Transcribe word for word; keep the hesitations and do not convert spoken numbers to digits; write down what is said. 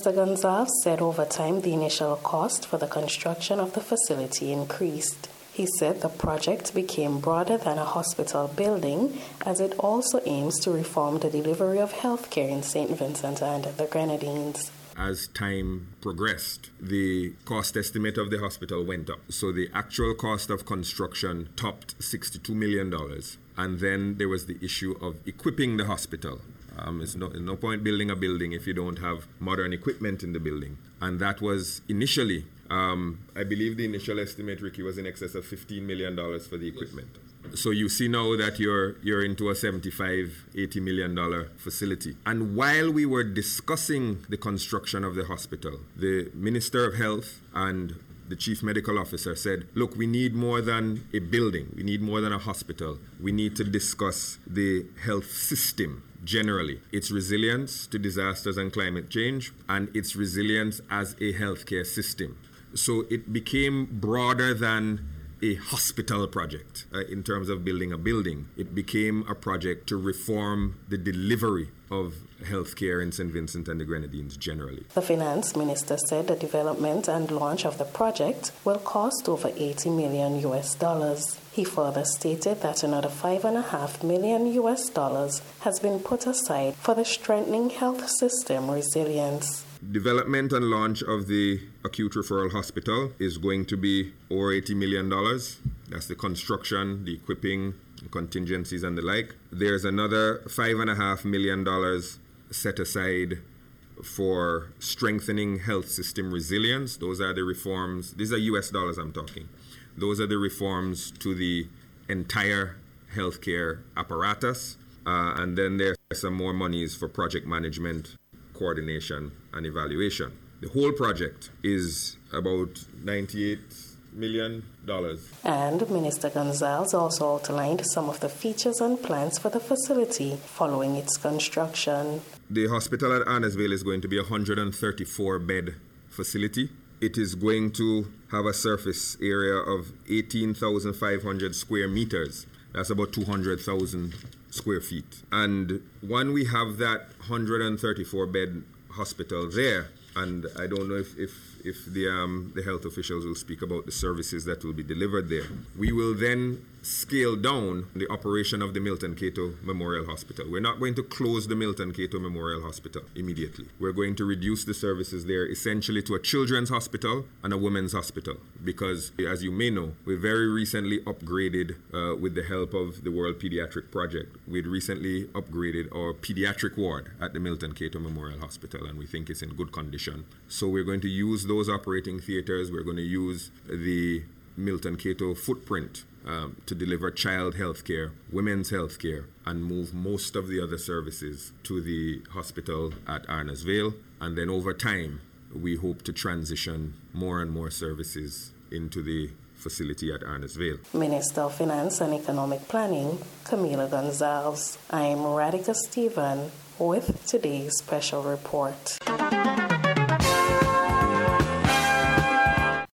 Minister Gonzalez said over time the initial cost for the construction of the facility increased. He said the project became broader than a hospital building as it also aims to reform the delivery of healthcare in Saint Vincent and the Grenadines. As time progressed, the cost estimate of the hospital went up. So the actual cost of construction topped sixty-two million dollars. And then there was the issue of equipping the hospital. Um, it's no, no point building a building if you don't have modern equipment in the building. And that was initially, um, I believe the initial estimate, Ricky, was in excess of fifteen million dollars for the equipment. So you see now that you're you're into a seventy-five, eighty million dollars facility. And while we were discussing the construction of the hospital, the Minister of Health and the Chief Medical Officer said, look, we need more than a building. We need more than a hospital. We need to discuss the health system generally, its resilience to disasters and climate change, and its resilience as a healthcare system. So it became broader than a hospital project uh, in terms of building a building. It became a project to reform the delivery of healthcare in Saint Vincent and the Grenadines generally. The finance minister said the development and launch of the project will cost over eighty million U S dollars. He further stated that another five and a half million U S dollars has been put aside for the strengthening health system resilience. Development and launch of the acute referral hospital is going to be over eighty million dollars. That's the construction, the equipping, the contingencies and the like. There's another five and a half million dollars set aside for strengthening health system resilience. Those are the reforms. These are U S dollars I'm talking. Those are the reforms to the entire healthcare apparatus. Uh, and then there's some more monies for project management, coordination and evaluation. The whole project is about ninety-eight million dollars. And Minister Gonzalez also outlined some of the features and plans for the facility following its construction. The hospital at Arnesville is going to be a one hundred thirty-four bed facility. It is going to have a surface area of eighteen thousand five hundred square meters. That's about two hundred thousand square feet. And when we have that one hundred thirty-four bed hospital there, and I don't know if, if, if the, um, the health officials will speak about the services that will be delivered there, we will then scale down the operation of the Milton Cato Memorial Hospital. We're not going to close the Milton Cato Memorial Hospital immediately. We're going to reduce the services there essentially to a children's hospital and a women's hospital because, as you may know, we very recently upgraded uh, with the help of the World Pediatric Project. We'd recently upgraded our pediatric ward at the Milton Cato Memorial Hospital, and we think it's in good condition. So we're going to use those operating theaters. We're going to use the Milton Cato footprint Um, to deliver child health care, women's health care, and move most of the other services to the hospital at Arnesville. And then over time, we hope to transition more and more services into the facility at Arnesville. Minister of Finance and Economic Planning, Camila Gonzalez. I'm Radhika Stephen with today's special report.